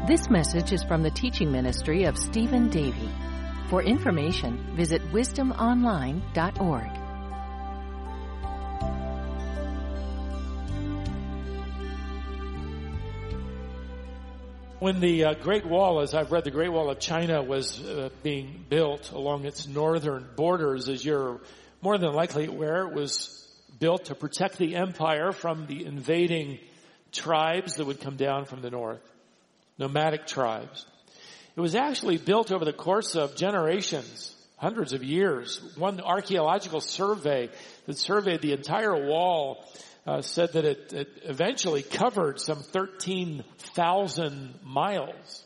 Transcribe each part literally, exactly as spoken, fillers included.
This message is from the teaching ministry of Stephen Davey. For information, visit wisdom online dot org. When the uh, Great Wall, as I've read, the Great Wall of China was uh, being built along its northern borders, as you're more than likely aware, it was built to protect the empire from the invading tribes that would come down from the north, nomadic tribes. It was actually built over the course of generations, hundreds of years. One archaeological survey that surveyed the entire wall uh, said that it, it eventually covered some thirteen thousand miles.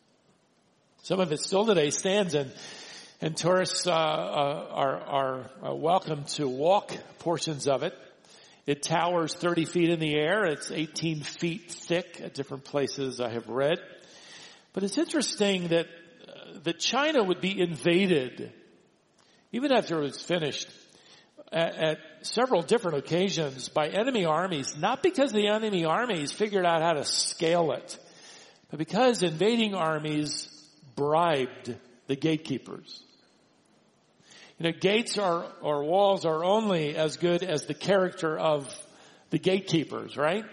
Some of it still today stands, and and tourists uh, uh, are, are uh, welcome to walk portions of it. It towers thirty feet in the air. It's eighteen feet thick at different places I have read. But it's interesting that uh, that China would be invaded, even after it was finished, at, at several different occasions by enemy armies, not because the enemy armies figured out how to scale it, but because invading armies bribed the gatekeepers. You know, gates are, or walls are only as good as the character of the gatekeepers, right?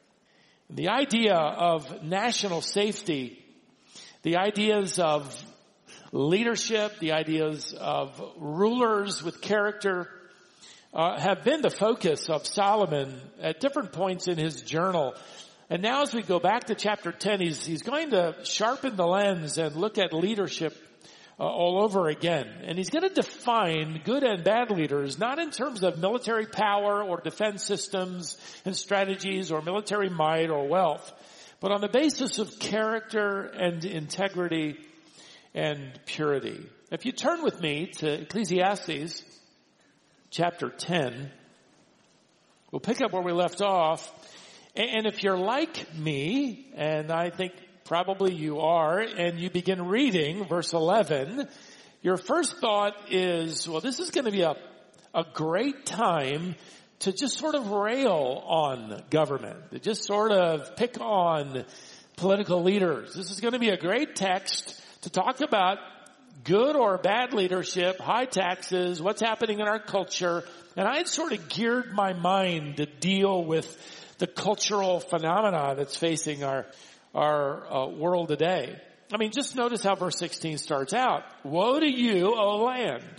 The idea of national safety, the ideas of leadership, the ideas of rulers with character, uh, have been the focus of Solomon at different points in his journal. And now as we go back to chapter ten, he's, he's going to sharpen the lens and look at leadership Uh, all over again. And he's going to define good and bad leaders, not in terms of military power or defense systems and strategies or military might or wealth, but on the basis of character and integrity and purity. If you turn with me to Ecclesiastes chapter ten, we'll pick up where we left off. And if you're like me, and I think probably you are, and you begin reading verse eleven, your first thought is, well, this is going to be a, a great time to just sort of rail on government, to just sort of pick on political leaders. This is going to be a great text to talk about good or bad leadership, high taxes, what's happening in our culture. And I had sort of geared my mind to deal with the cultural phenomena that's facing our our uh, world today. I mean, just notice how verse sixteen starts out. Woe to you, O land.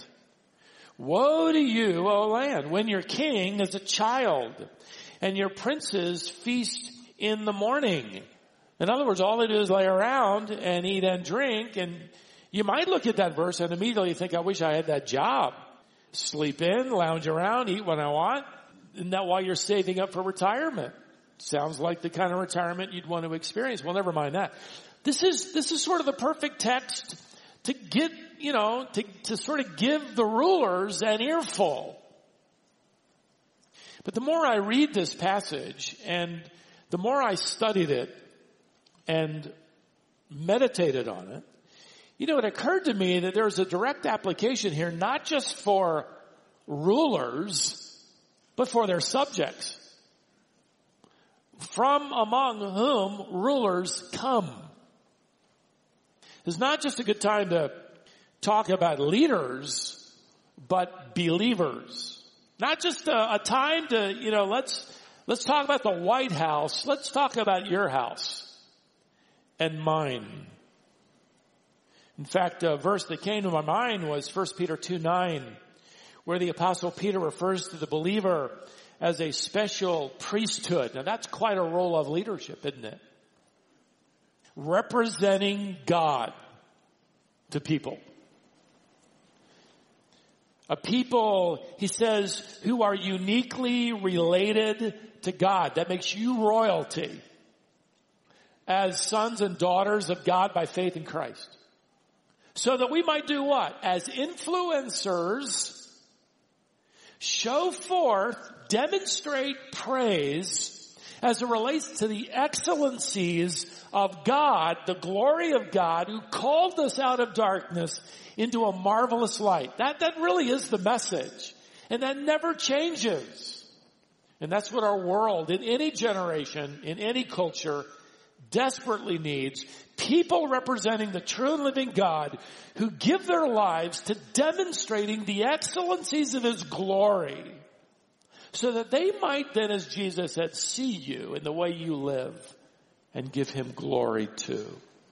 Woe to you, O land, when your king is a child and your princes feast in the morning. In other words, all they do is lay around and eat and drink. And you might look at that verse and immediately think, I wish I had that job. Sleep in, lounge around, eat when I want. Isn't that why you're saving up for retirement? Sounds like the kind of retirement you'd want to experience. Well, never mind that. This is, this is sort of the perfect text to get, you know, to, to sort of give the rulers an earful. But the more I read this passage and the more I studied it and meditated on it, you know, it occurred to me that there's a direct application here, not just for rulers, but for their subjects, from among whom rulers come. It's not just a good time to talk about leaders, but believers. Not just a, a time to, you know, let's, let's talk about the White House. Let's talk about your house and mine. In fact, a verse that came to my mind was First Peter two nine, where the Apostle Peter refers to the believer as a special priesthood. Now that's quite a role of leadership, isn't it? Representing God to people. A people, he says, who are uniquely related to God. That makes you royalty as sons and daughters of God by faith in Christ. So that we might do what? As influencers, show forth, demonstrate praise as it relates to the excellencies of God, the glory of God who called us out of darkness into a marvelous light. That, that really is the message. And that never changes. And that's what our world, in any generation, in any culture, desperately needs people representing the true and living God who give their lives to demonstrating the excellencies of His glory so that they might then, as Jesus said, see you in the way you live and give Him glory too.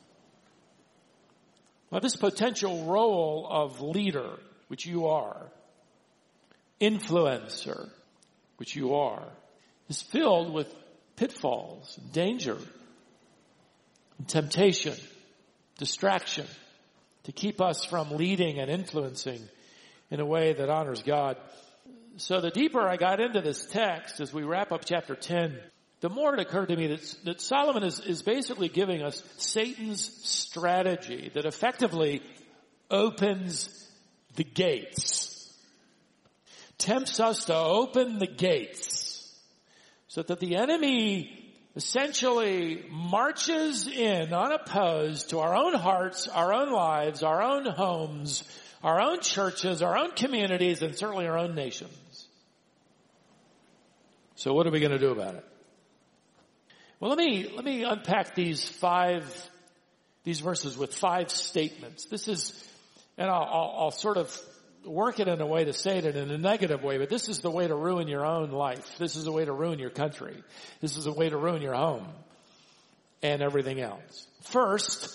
Now, this potential role of leader, which you are, influencer, which you are, is filled with pitfalls, danger, and temptation, distraction, to keep us from leading and influencing in a way that honors God. So the deeper I got into this text as we wrap up chapter ten, the more it occurred to me that, that Solomon is, is basically giving us Satan's strategy that effectively opens the gates, tempts us to open the gates so that the enemy essentially marches in unopposed to our own hearts, our own lives, our own homes, our own churches, our own communities, and certainly our own nations. So what are we going to do about it? Well, let me, let me unpack these five, these verses with five statements. This is, and I'll, I'll, I'll sort of work it in a way to say it in a negative way, but this is the way to ruin your own life. This is the way to ruin your country. This is the way to ruin your home and everything else. First,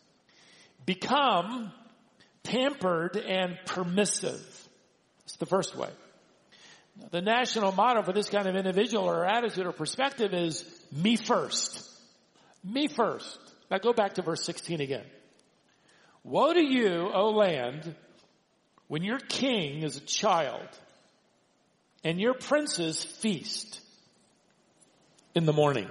become pampered and permissive. It's the first way. The national motto for this kind of individual or attitude or perspective is me first. Me first. Now go back to verse sixteen again. Woe to you, O land, when your king is a child and your princes feast in the morning.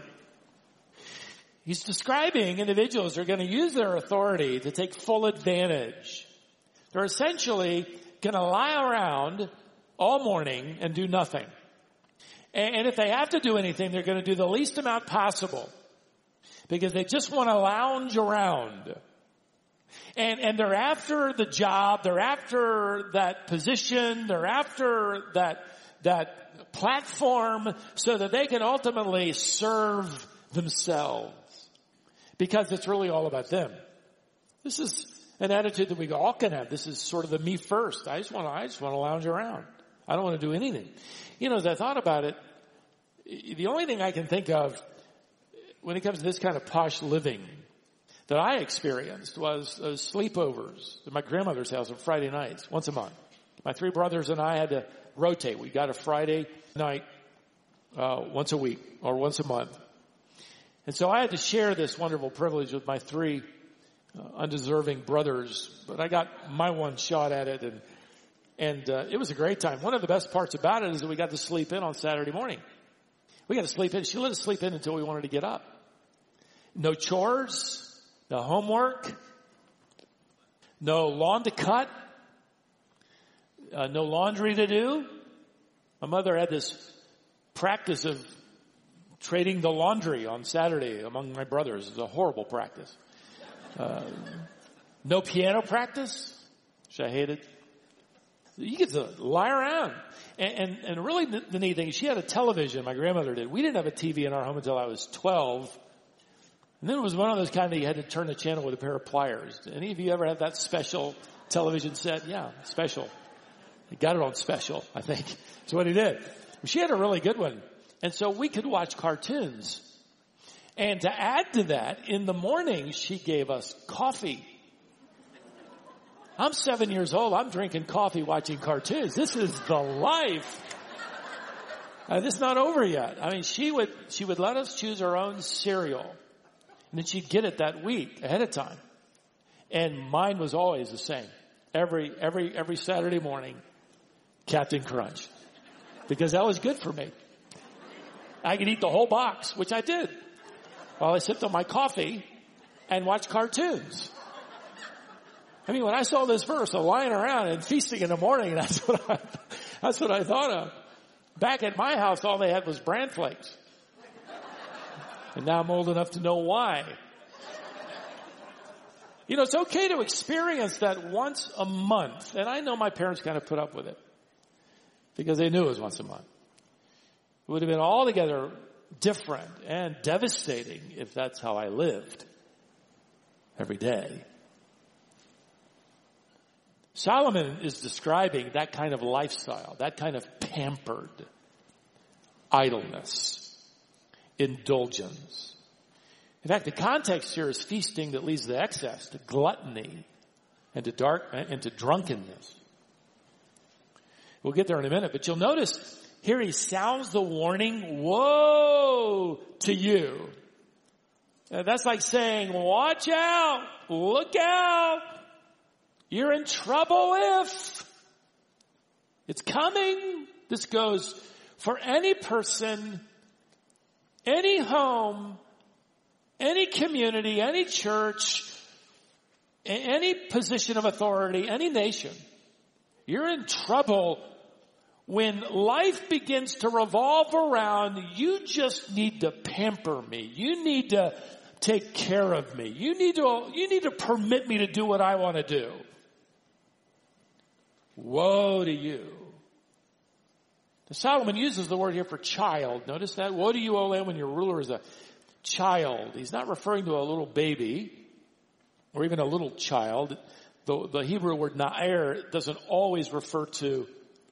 He's describing individuals who are going to use their authority to take full advantage. They're essentially going to lie around all morning and do nothing. And if they have to do anything, they're going to do the least amount possible because they just want to lounge around. And, and they're after the job, they're after that position, they're after that, that platform so that they can ultimately serve themselves because it's really all about them. This is an attitude that we all can have. This is sort of the me first. I just want to, I just want to lounge around. I don't want to do anything. You know, as I thought about it, the only thing I can think of when it comes to this kind of posh living that I experienced was uh, sleepovers at my grandmother's house on Friday nights, once a month. My three brothers and I had to rotate. We got a Friday night uh, once a week or once a month. And so I had to share this wonderful privilege with my three uh, undeserving brothers, but I got my one shot at it, and and uh, it was a great time. One of the best parts about it is that we got to sleep in on Saturday morning. We got to sleep in. She let us sleep in until we wanted to get up. No chores, no homework, no lawn to cut, uh, no laundry to do. My mother had this practice of trading the laundry on Saturday among my brothers. It was a horrible practice. Uh, no piano practice, which I hated. You get to lie around. And, and, and really the, the neat thing, she had a television, my grandmother did. We didn't have a T V in our home until I was twelve. And then it was one of those kind that you had to turn the channel with a pair of pliers. Any of you ever had that special television set? Yeah, special. He got it on special, I think. That's what he did. She had a really good one. And so we could watch cartoons. And to add to that, in the morning, she gave us coffee. I'm seven years old. I'm drinking coffee, watching cartoons. This is the life. Uh, this is not over yet. I mean, she would, she would let us choose our own cereal. And then she'd get it that week ahead of time. And mine was always the same. Every, every, every Saturday morning, Captain Crunch. Because that was good for me. I could eat the whole box, which I did, while I sipped on my coffee and watched cartoons. I mean, when I saw this verse of lying around and feasting in the morning, that's what I, that's what I thought of. Back at my house, all they had was bran flakes. And now I'm old enough to know why. You know, it's okay to experience that once a month. And I know my parents kind of put up with it because they knew it was once a month. It would have been altogether different and devastating if that's how I lived every day. Solomon is describing that kind of lifestyle, that kind of pampered idleness, indulgence. In fact, the context here is feasting that leads to excess, to gluttony, and to dark and to drunkenness. We'll get there in a minute, but you'll notice here he sounds the warning, woe to you. Uh, that's like saying, watch out, look out. You're in trouble if it's coming. This goes for any person, any home, any community, any church, any position of authority, any nation. You're in trouble when life begins to revolve around, you just need to pamper me. You need to take care of me. You need to, you need to permit me to do what I want to do. Woe to you. Now, Solomon uses the word here for child. Notice that. Woe to you, O land, when your ruler is a child. He's not referring to a little baby or even a little child. The, the Hebrew word na'er doesn't always refer to,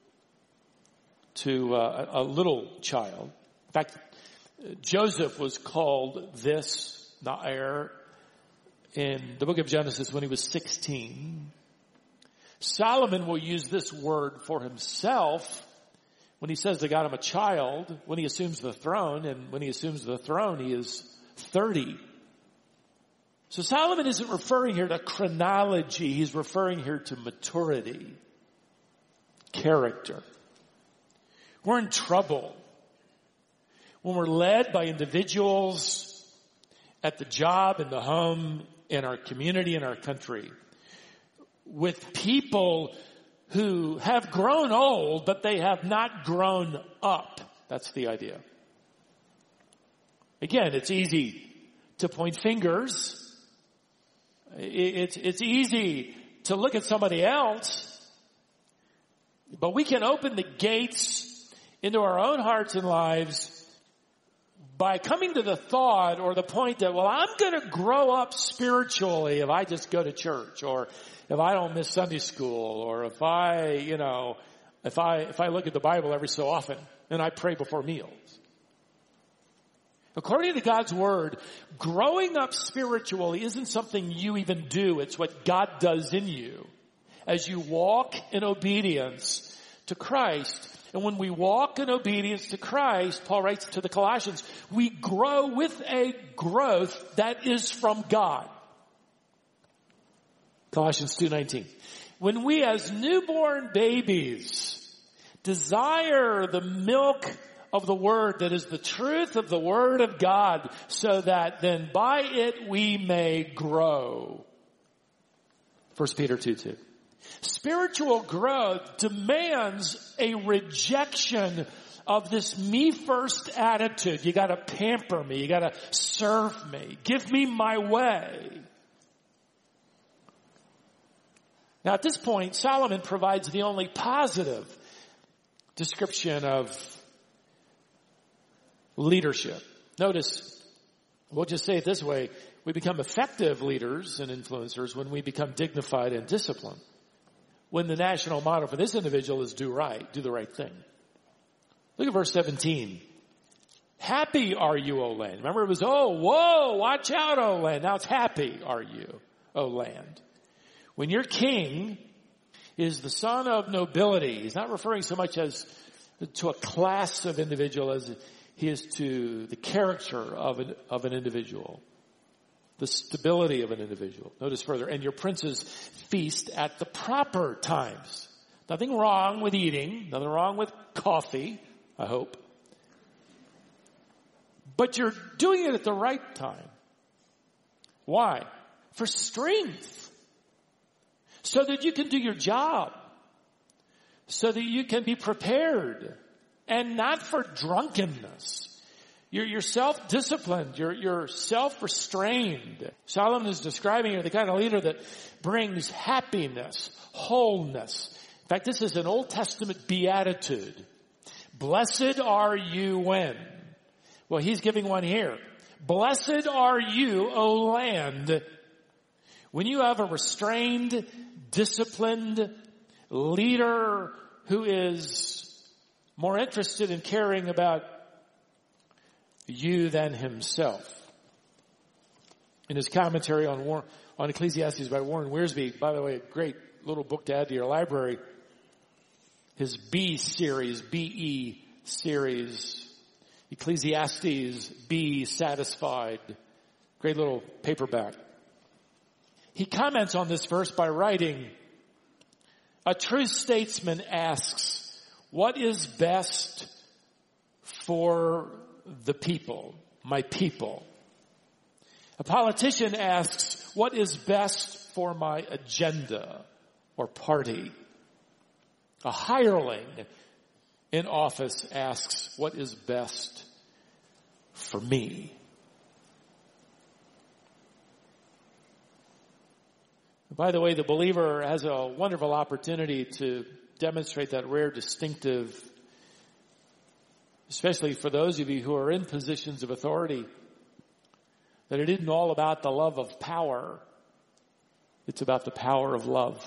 to uh, a little child. In fact, Joseph was called this, na'er, in the book of Genesis when he was sixteen. Solomon will use this word for himself when he says to God, I'm a child, when he assumes the throne, and when he assumes the throne, he is thirty. So Solomon isn't referring here to chronology, he's referring here to maturity, character. We're in trouble when we're led by individuals at the job, in the home, in our community, in our country, with people who have grown old, but they have not grown up. That's the idea. Again, it's easy to point fingers. It's, it's easy to look at somebody else. But we can open the gates into our own hearts and lives by coming to the thought or the point that, well, I'm going to grow up spiritually if I just go to church, or if I don't miss Sunday school, or if I, you know, if I, if I look at the Bible every so often and I pray before meals. According to God's word, growing up spiritually isn't something you even do. It's what God does in you as you walk in obedience to Christ. And when we walk in obedience to Christ, Paul writes to the Colossians, we grow with a growth that is from God. Colossians two nineteen. When we as newborn babies desire the milk of the word that is the truth of the word of God, so that then by it we may grow. First Peter two two. Spiritual growth demands a rejection of this me first attitude. You gotta pamper me. You gotta serve me. Give me my way. Now at this point, Solomon provides the only positive description of leadership. Notice, we'll just say it this way, we become effective leaders and influencers when we become dignified and disciplined. When the national motto for this individual is do right, do the right thing. Look at verse seventeen. Happy are you, O land. Remember it was, oh, whoa, watch out, O land. Now it's happy are you, O land. When your king is the son of nobility, he's not referring so much as to a class of individual as he is to the character of an, of an individual, the stability of an individual. Notice further, and your princes feast at the proper times. Nothing wrong with eating, nothing wrong with coffee, I hope. But you're doing it at the right time. Why? For strength. So that you can do your job. So that you can be prepared. And not for drunkenness. You're, you're self-disciplined. You're, you're self-restrained. Solomon is describing here the kind of leader that brings happiness, wholeness. In fact, this is an Old Testament beatitude. Blessed are you when? Well, he's giving one here. Blessed are you, O land, when you have a restrained, disciplined leader who is more interested in caring about you than himself. In his commentary on War, on Ecclesiastes by Warren Wiersbe, by the way, a great little book to add to your library, his B series, B E series, Ecclesiastes, Be Satisfied, great little paperback. He comments on this verse by writing, a true statesman asks, what is best for the people, my people? A politician asks, what is best for my agenda or party? A hireling in office asks, what is best for me? By the way, the believer has a wonderful opportunity to demonstrate that rare distinctive, especially for those of you who are in positions of authority, that it isn't all about the love of power. It's about the power of love.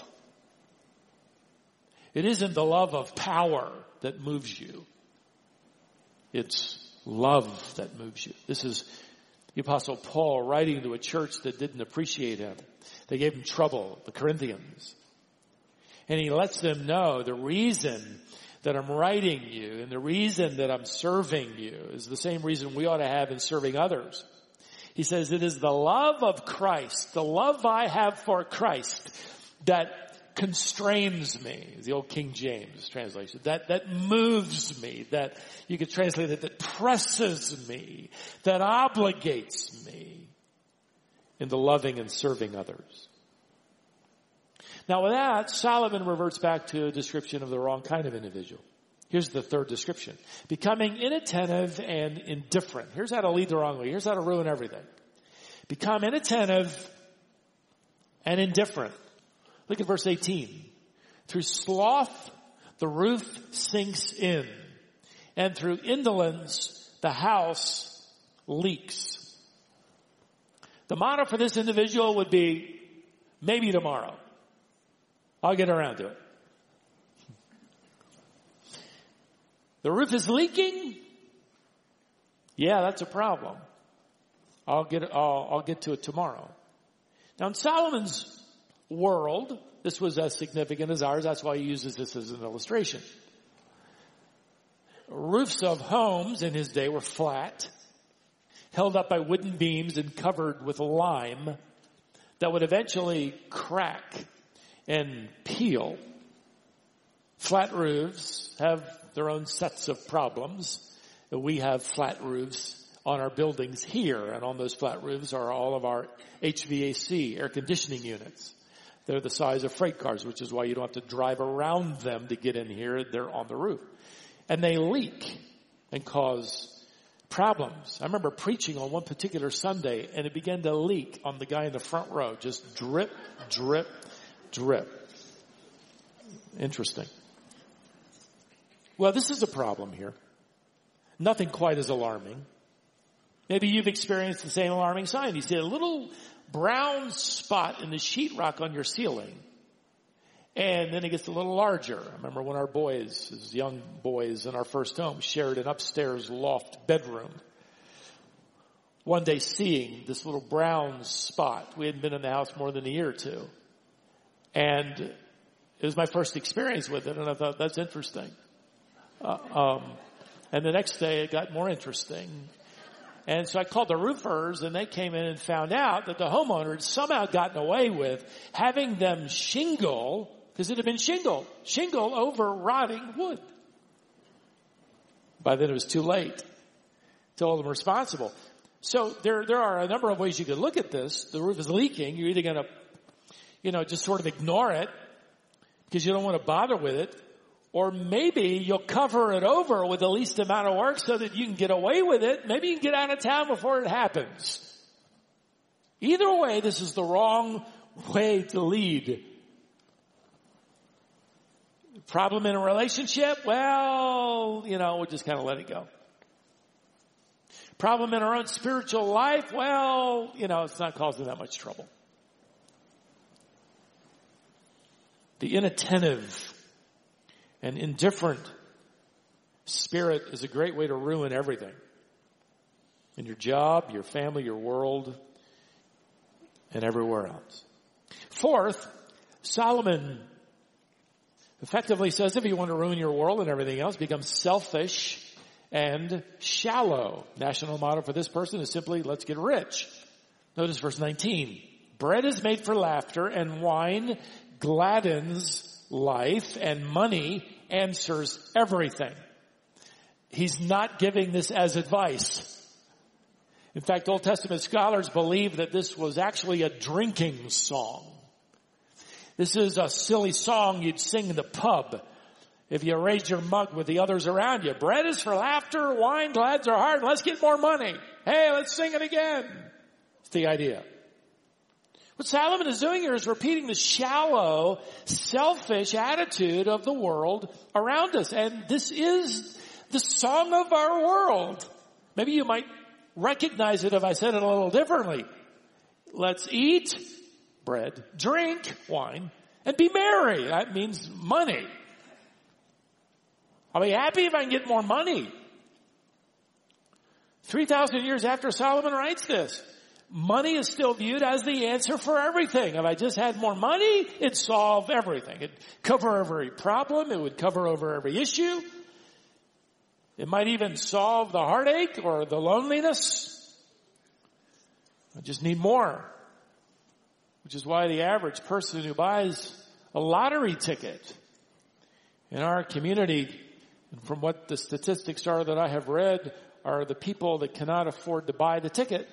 It isn't the love of power that moves you. It's love that moves you. This is the Apostle Paul writing to a church that didn't appreciate him. They gave him trouble, the Corinthians. And he lets them know the reason that I'm writing you and the reason that I'm serving you is the same reason we ought to have in serving others. He says, it is the love of Christ, the love I have for Christ that constrains me, the old King James translation, that, that moves me, that you could translate it, that presses me, that obligates me into loving and serving others. Now with that, Solomon reverts back to a description of the wrong kind of individual. Here's the third description. Becoming inattentive and indifferent. Here's how to lead the wrong way. Here's how to ruin everything. Become inattentive and indifferent. Look at verse eighteen. Through sloth, the roof sinks in, and through indolence, the house leaks. The motto for this individual would be, maybe tomorrow. I'll get around to it. The roof is leaking? Yeah, that's a problem. I'll get, I'll, I'll get to it tomorrow. Now in Solomon's world, this was as significant as ours. That's why he uses this as an illustration. Roofs of homes in his day were flat, held up by wooden beams and covered with lime that would eventually crack and peel. Flat roofs have their own sets of problems. We have flat roofs on our buildings here, and on those flat roofs are all of our H V A C, air conditioning units. They're the size of freight cars, which is why you don't have to drive around them to get in here. They're on the roof. And they leak and cause problems. I remember preaching on one particular Sunday, and it began to leak on the guy in the front row. Just drip, drip, drip. Interesting. Well, this is a problem here. Nothing quite as alarming. Maybe you've experienced the same alarming sign. You see a little brown spot in the sheetrock on your ceiling. And then it gets a little larger. I remember when our boys, as young boys in our first home, shared an upstairs loft bedroom. One day seeing this little brown spot. We hadn't been in the house more than a year or two. And it was my first experience with it, and I thought, that's interesting. Uh, um, and the next day it got more interesting. And so I called the roofers, and they came in and found out that the homeowner had somehow gotten away with having them shingle, because it had been shingle, shingle over rotting wood. By then it was too late to hold them responsible. So there, there are a number of ways you could look at this. The roof is leaking. You're either going to, you know, just sort of ignore it because you don't want to bother with it. Or maybe you'll cover it over with the least amount of work so that you can get away with it. Maybe you can get out of town before it happens. Either way, this is the wrong way to lead. Problem in a relationship? Well, you know, we'll just kind of let it go. Problem in our own spiritual life? Well, you know, it's not causing that much trouble. The inattentive and indifferent spirit is a great way to ruin everything. In your job, your family, your world, and everywhere else. Fourth, Solomon effectively says if you want to ruin your world and everything else, become selfish and shallow. National motto for this person is simply, let's get rich. Notice verse nineteen. Bread is made for laughter, and wine gladdens life, and money answers everything. He's not giving this as advice. In fact, Old Testament scholars believe that this was actually a drinking song. This is a silly song you'd sing in the pub if you raised your mug with the others around you. Bread is for laughter, wine glads our heart, let's get more money. Hey, let's sing it again. It's the idea. What Solomon is doing here is repeating the shallow, selfish attitude of the world around us. And this is the song of our world. Maybe you might recognize it if I said it a little differently. Let's eat bread, drink wine, and be merry. That means money. I'll be happy if I can get more money. three thousand years after Solomon writes this, money is still viewed as the answer for everything. If I just had more money, it'd solve everything. It'd cover every problem. It would cover over every issue. It might even solve the heartache or the loneliness. I just need more. Which is why the average person who buys a lottery ticket in our community, and from what the statistics are that I have read, are the people that cannot afford to buy the ticket.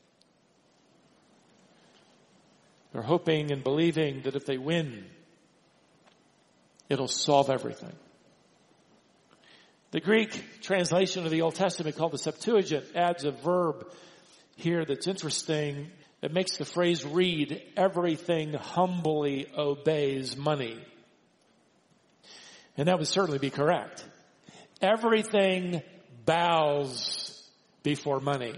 They're hoping and believing that if they win, it'll solve everything. The Greek translation of the Old Testament called the Septuagint adds a verb here that's interesting. It makes the phrase read, everything humbly obeys money. And that would certainly be correct. Everything bows before money.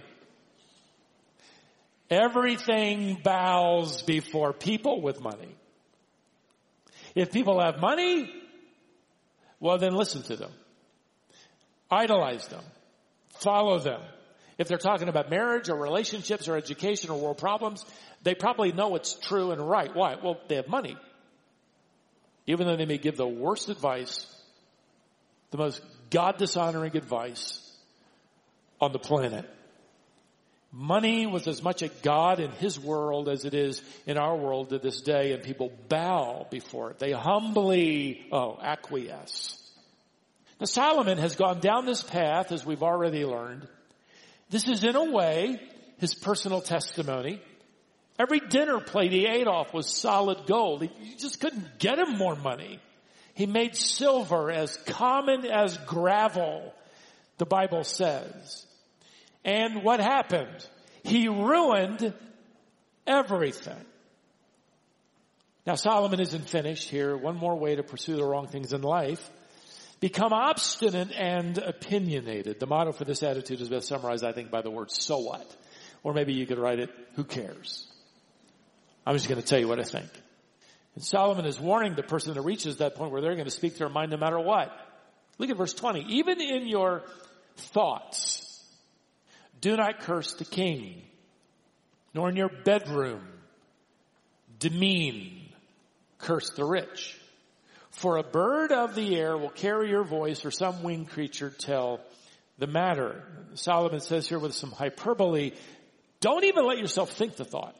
Everything bows before people with money. If people have money, well then listen to them. Idolize them. Follow them. If they're talking about marriage or relationships or education or world problems, they probably know it's true and right. Why? Well, they have money. Even though they may give the worst advice, the most God-dishonoring advice on the planet. Money was as much a God in his world as it is in our world to this day, and people bow before it. They humbly, oh, acquiesce. Now, Solomon has gone down this path, as we've already learned. This is, in a way, his personal testimony. Every dinner plate he ate off was solid gold. You just couldn't get him more money. He made silver as common as gravel, the Bible says. And what happened? He ruined everything. Now, Solomon isn't finished here. One more way to pursue the wrong things in life. Become obstinate and opinionated. The motto for this attitude is best summarized, I think, by the word, so what? Or maybe you could write it, who cares? I'm just going to tell you what I think. And Solomon is warning the person that reaches that point where they're going to speak their mind no matter what. Look at verse twenty. Even in your thoughts, do not curse the king, nor in your bedroom demean, curse the rich. For a bird of the air will carry your voice, or some winged creature tell the matter. Solomon says here with some hyperbole, don't even let yourself think the thought.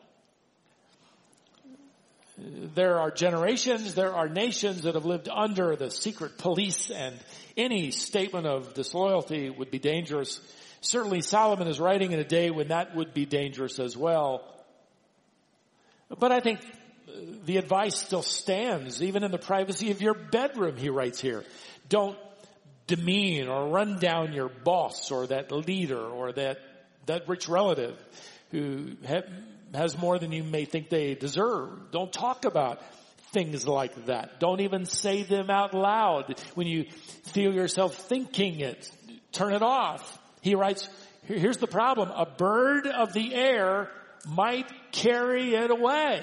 There are generations, there are nations that have lived under the secret police, and any statement of disloyalty would be dangerous. Certainly Solomon is writing in a day when that would be dangerous as well. But I think the advice still stands, even in the privacy of your bedroom, he writes here. Don't demean or run down your boss or that leader or that, that rich relative who ha- has more than you may think they deserve. Don't talk about things like that. Don't even say them out loud. When you feel yourself thinking it, turn it off. He writes, Here's the problem. A bird of the air might carry it away.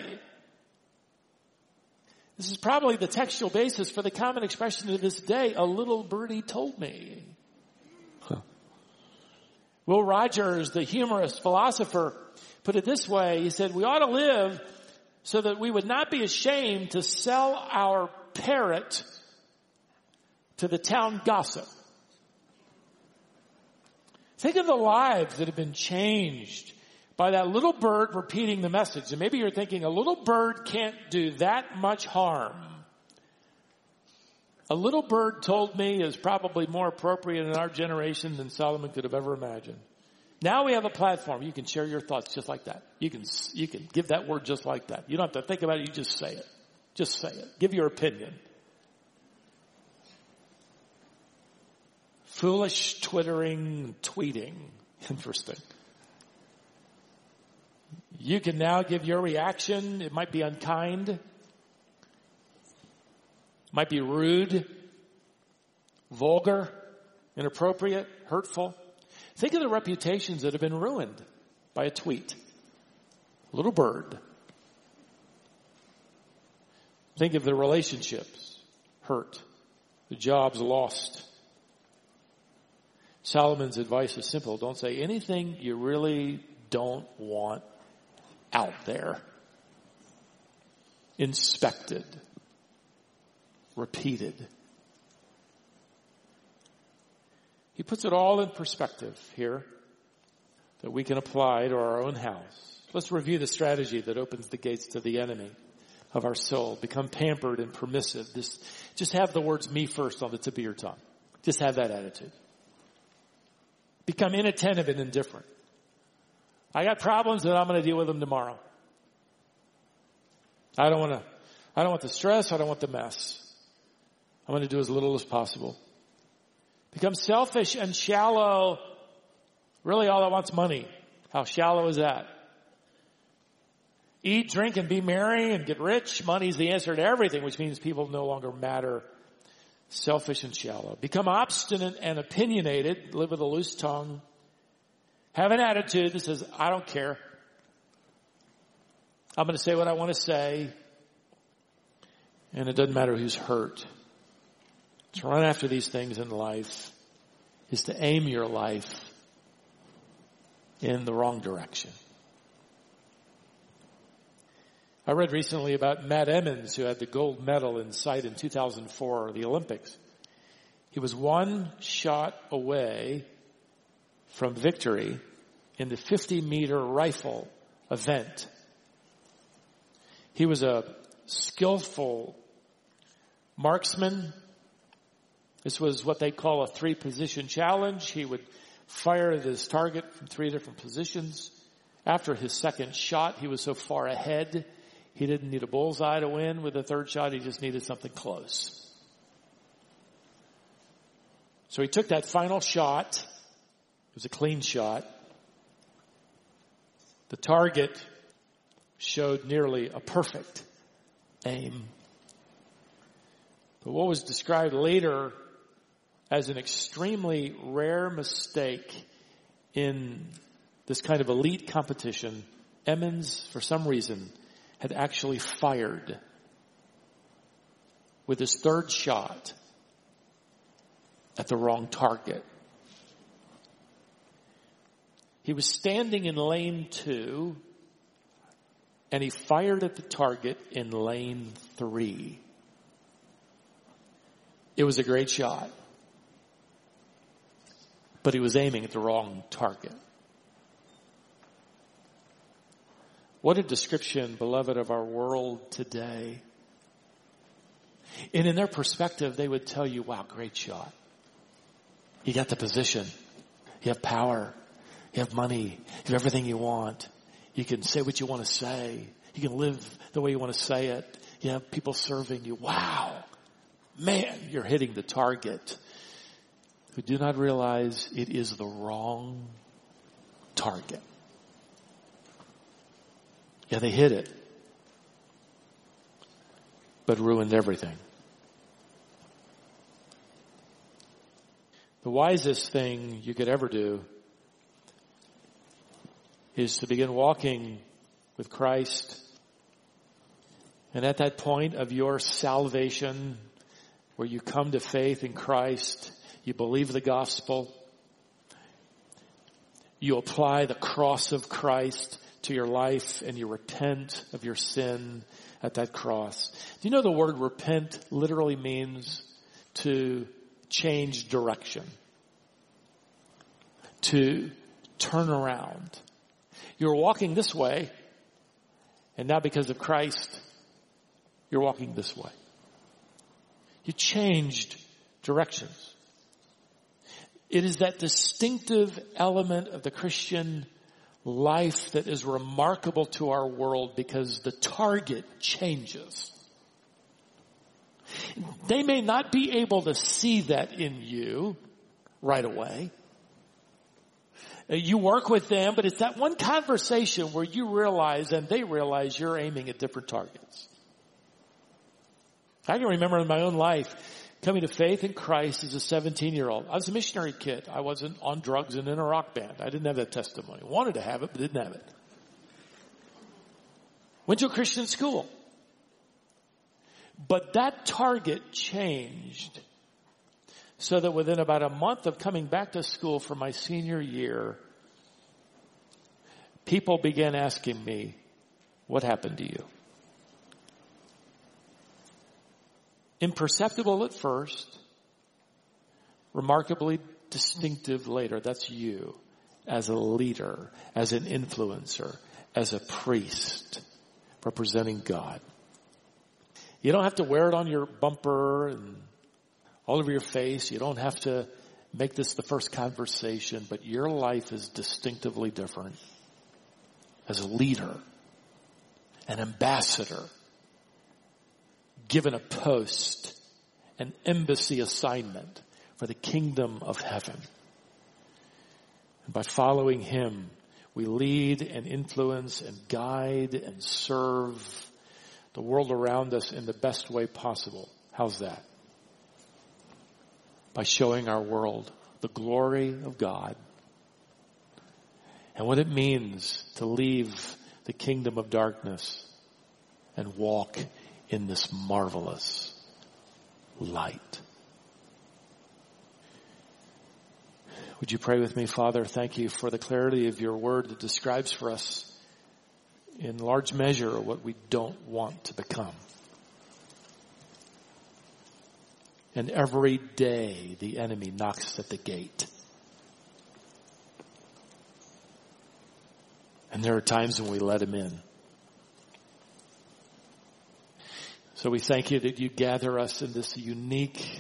This is probably the textual basis for the common expression of this day, a little birdie told me. Huh. Will Rogers, the humorist philosopher, put it this way. He said, we ought to live so that we would not be ashamed to sell our parrot to the town gossip. Think of the lives that have been changed by that little bird repeating the message. And maybe you're thinking, a little bird can't do that much harm. A little bird told me is probably more appropriate in our generation than Solomon could have ever imagined. Now we have a platform. You can share your thoughts just like that. You can, you can give that word just like that. You don't have to think about it. You just say it. Just say it. Give your opinion. Foolish twittering, tweeting. Interesting. You can now give your reaction. It might be unkind. It might be rude, vulgar, inappropriate, hurtful. Think of the reputations that have been ruined by a tweet. A little bird. Think of the relationships hurt, the jobs lost. Solomon's advice is simple. Don't say anything you really don't want out there. Inspected. Repeated. He puts it all in perspective here that we can apply to our own house. Let's review the strategy that opens the gates to the enemy of our soul. Become pampered and permissive. This, just have the words me first on the tip of your tongue. Just have that attitude. Become inattentive and indifferent. I got problems and I'm going to deal with them tomorrow. I don't want to, I don't want the stress. I don't want the mess. I'm going to do as little as possible. Become selfish and shallow. Really all I want's money. How shallow is that? Eat, drink, and be merry and get rich. Money's the answer to everything, which means people no longer matter. Selfish and shallow. Become obstinate and opinionated. Live with a loose tongue. Have an attitude that says, I don't care. I'm going to say what I want to say. And it doesn't matter who's hurt. To run after these things in life is to aim your life in the wrong direction. I read recently about Matt Emmons, who had the gold medal in sight in two thousand four, the Olympics. He was one shot away from victory in the fifty meter rifle event. He was a skillful marksman. This was what they call a three-position challenge. He would fire at his target from three different positions. After his second shot, he was so far ahead, he didn't need a bullseye to win. With the third shot, he just needed something close. So he took that final shot. It was a clean shot. The target showed nearly a perfect aim. But what was described later as an extremely rare mistake in this kind of elite competition, Emmons, for some reason, had actually fired with his third shot at the wrong target. He was standing in lane two, and he fired at the target in lane three. It was a great shot, but he was aiming at the wrong target. What a description, beloved, of our world today. And in their perspective, they would tell you, wow, great shot. You got the position. You have power. You have money. You have everything you want. You can say what you want to say. You can live the way you want to say it. You have people serving you. Wow. Man, you're hitting the target. Who do not realize it is the wrong target. Yeah, they hit it, but ruined everything. The wisest thing you could ever do is to begin walking with Christ. And at that point of your salvation, where you come to faith in Christ, you believe the gospel, you apply the cross of Christ to your life, and you repent of your sin at that cross. Do you know the word repent literally means to change direction, to turn around? You're walking this way, and now because of Christ, you're walking this way. You changed directions. It is that distinctive element of the Christian life that is remarkable to our world because the target changes. They may not be able to see that in you right away. You work with them, but it's that one conversation where you realize and they realize you're aiming at different targets. I can remember in my own life coming to faith in Christ as a seventeen-year-old. I was a missionary kid. I wasn't on drugs and in a rock band. I didn't have that testimony. Wanted to have it, but didn't have it. Went to a Christian school. But that target changed so that within about a month of coming back to school for my senior year, people began asking me, what happened to you? Imperceptible at first, remarkably distinctive later. That's you as a leader, as an influencer, as a priest representing God. You don't have to wear it on your bumper and all over your face. You don't have to make this the first conversation, but your life is distinctively different as a leader, an ambassador, given a post, an embassy assignment for the kingdom of heaven. And by following him, we lead and influence and guide and serve the world around us in the best way possible. How's that? By showing our world the glory of God and what it means to leave the kingdom of darkness and walk in this marvelous light. Would you pray with me, Father? Thank you for the clarity of your word that describes for us in large measure what we don't want to become. And every day the enemy knocks at the gate. And there are times when we let him in. So we thank you that you gather us in this unique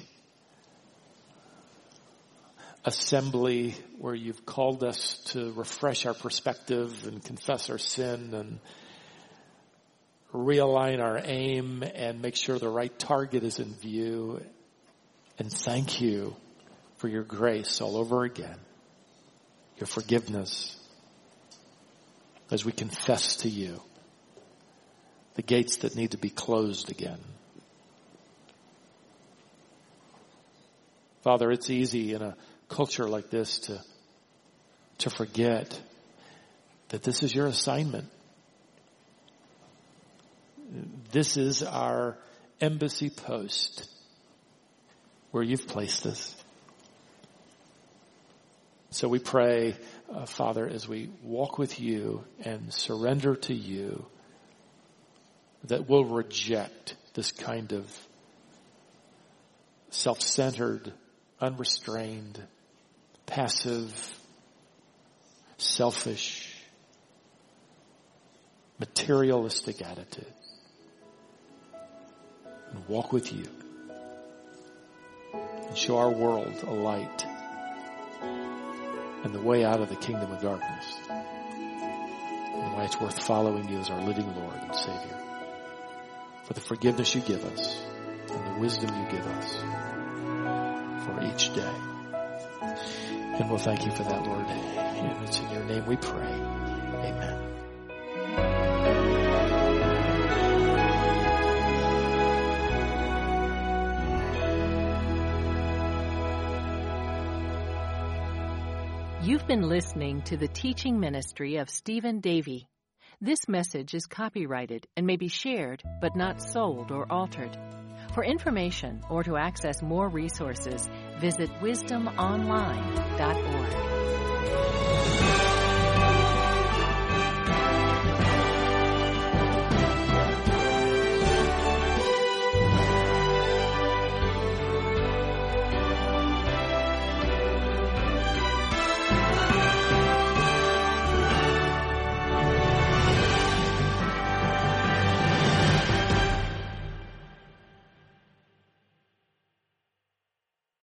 assembly where you've called us to refresh our perspective and confess our sin and realign our aim and make sure the right target is in view. And thank you for your grace all over again, your forgiveness as we confess to you the gates that need to be closed again. Father, it's easy in a culture like this to, to forget that this is your assignment. This is our embassy post where you've placed us. So we pray, uh, Father, as we walk with you and surrender to you, that we'll reject this kind of self-centered, unrestrained, passive, selfish, materialistic attitude. And walk with you. And show our world a light and the way out of the kingdom of darkness. And why it's worth following you as our living Lord and Savior. For the forgiveness you give us and the wisdom you give us for each day. And we'll thank you for that, Lord. And it's in your name we pray. Amen. You've been listening to the teaching ministry of Stephen Davey. This message is copyrighted and may be shared, but not sold or altered. For information or to access more resources, visit wisdom online dot org.